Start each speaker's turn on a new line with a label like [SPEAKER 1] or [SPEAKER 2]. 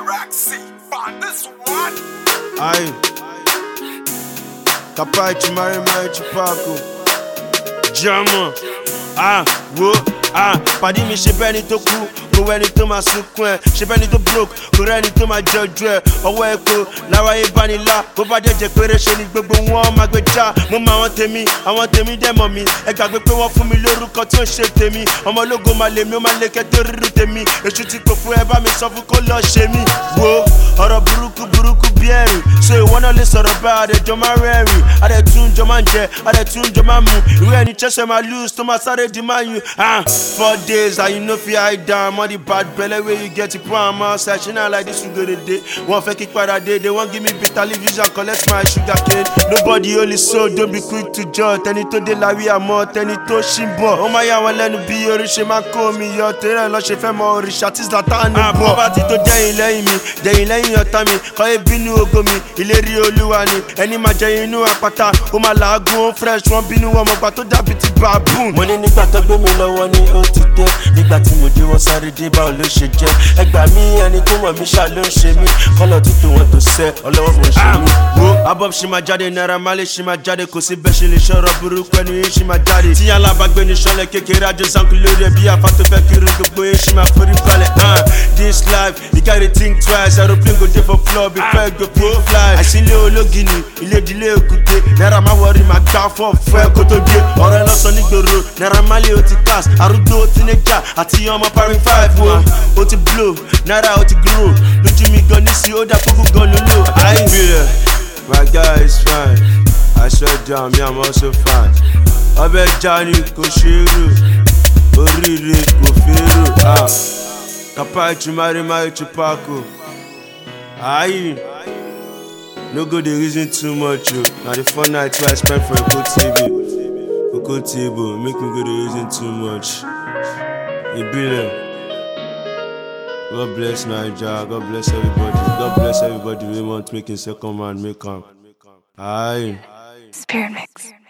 [SPEAKER 1] Roxy, on this one.
[SPEAKER 2] Aye. Capace, Mari Chupaco. Jama. Pàdé mi ṣe bẹ́ni tó kú, kò wẹ́ni tó máa sunkún ẹ̀. Ṣe bẹ́ni tó broke, kò rẹ́ni tó máa jọjú ẹ̀. Ọwọ́ epo lára ìbánilá, bó bá jẹ́jẹ́ péré ṣe ni gbogbo wọn máa gbé já. Mo mọ àwọn tèmi dẹ̀ mọ̀ mi. Ẹ gbàgbé pé wọ́n fún mi lórúkọ tí ó ṣe tèmi. Ọmọ ológo máa lè mi, ó máa lè kẹ́tọ́ rírú tèmi. Èṣù ti pò fún ẹ bá mi sọ fún kó lọ ṣe mí. Wo ọ̀rọ̀ burúkú bí ẹ̀rìn. So ìwọ náà lè sọ̀rọ̀ bá àdẹ̀jọ́ máa rẹ́rìn. Àdẹ̀tún jọ máa ń jẹ, àdẹ̀tún jọ máa ń mu. Ìwé ẹni Chelsea máa lose tó máa sáré di máa yun. 4 days and you know fi hide down. All the bad belly where you get it from outside. She not like this you go the day. One fake kick para day. They won't give me bitter television, collect my sugar cane. Nobody only so don't be quick to judge. Tẹni tó dé la wí àmọ́, tẹni tó ṣì ń bọ̀. Ó máa yà wọ́n lẹ́nu bí oríṣi máa kó mi yọ. Tẹ́rẹ̀ lọ ṣe fẹ́ mọ òrìṣà tí Zlatan ní bọ̀. Poverty tó dẹ̀yìn lẹ́yìn mi, dẹ̀yìn lẹ́yìn ọ̀tá mi. Kọ́ ebínú ògo mi, ìlérí Olúwa ni. Ẹni máa jẹ inú àpáta, ó máa làágùn fresh. Wọ́n bínú ọmọgbà tó dàbí ti baboon. Mo ní nígbà tó gbé mi lọ́wọ́ ní ó ti dé. Nígbà tí mo dé wọ́n sáré dé báwo ló ṣe jẹ́. Ẹ gbà mí ẹni tó mọ̀ mí ṣá ló ń ṣe mí. Kọ́lọ̀ tútù wọn tó sẹ́ ọlọ́wọ́ mo ṣe mí. Wo Abob ṣì máa jáde, Naira Marley ṣì máa jáde. Kò sí bẹ́ẹ̀ ṣe lè ṣọ̀rọ̀ burúkú ẹni yín ṣì máa jáde. Tí alábàgbé ní ṣọlẹ̀ kékeré àjọ sanku lórí ẹbí àfa tó fẹ́ kiri gbogbo yín ṣì máa forí balẹ̀. This life you gotta think twice. Aeroplane go dey for floor before go fit fly. Àìsílẹ̀ ológìní ilé ìdílé òkúté. Naira má wọrí máa gbá fọ́ fún ẹ kó tó dé. Ọ̀rọ̀ ẹ lọ́sàn nígboro, Naira Marley ó ti class. Arúgbó teenager àti ọmọ parí 5 wo. Ó ti blow, Naira ó ti grow. Lójú mi gan nísì ó dá kókó gan lólò. I feel it, my guy is fine. I swear down, me I'm also fine. Ọbẹ̀ Jani kò ṣe é rò, oríire kò fẹ́ rò. Capace, Mari Chupaco. Aye. No go dey reason too much o. Na the fun night wey I spend for Eko TV. Eko table, make me go dey reason too much. Ibile. God bless Naija, God bless everybody. God bless everybody wey want making second man make am. Aye.
[SPEAKER 3] Spirit Mix.